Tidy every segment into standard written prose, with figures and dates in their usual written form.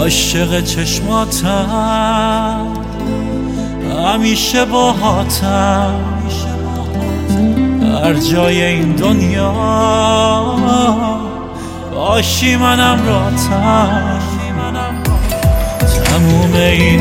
عاشق چشماتم، همیشه باهاتم، هر جای این دنیا باشی منم راتم. تموم این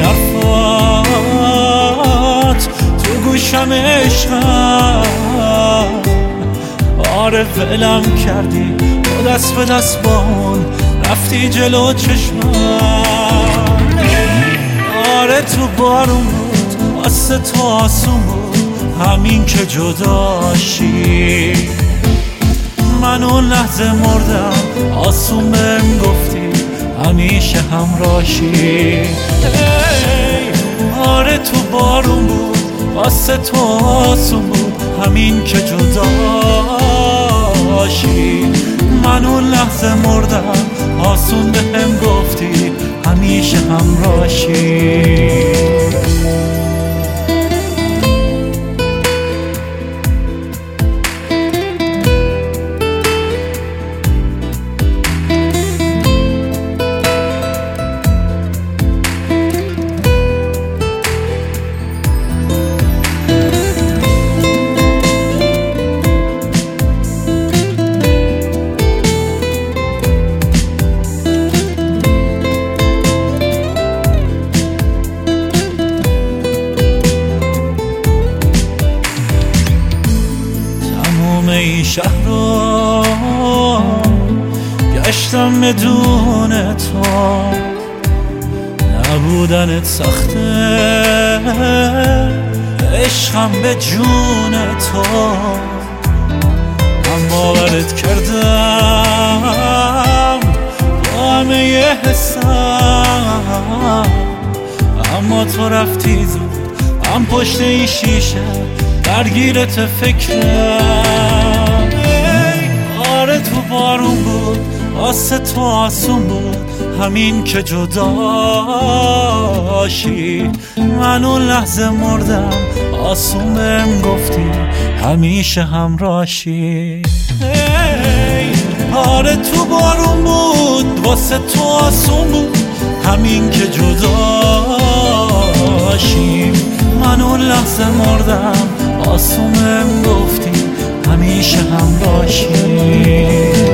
حرفات تو گوشم عشقم، آره ولم کردی با دست به دست با اون رفتی جلو چشمم. آره تو بارون بود واسه تو آسون بود همین که جداشی. من اون لحظه مردم آسون بهم گفتی همیشه همراهشی. آره تو بارون بود واسه تو آسون بود همین که جداشی. من اون لحظه مردم آسون بهم گفتی همیشه همراهشی. این شهر رو گشتم بدون تو، نبودنت سخته عشقم به جون تو. من باورت کردم با همه ی حسم، اما تو رفتی زود هم پشت این شیشه درگیرت فکرم. آره تو بارون بود واسه تو آسون بود همین که جداشی. من اون لحظه مردم آسون بهم گفتی همیشه همراهشی. آره تو بارون بود واسه تو آسون بود همین که جداشی. من اون لحظه مردم آسون بهم گفتی همیشه همراهشی.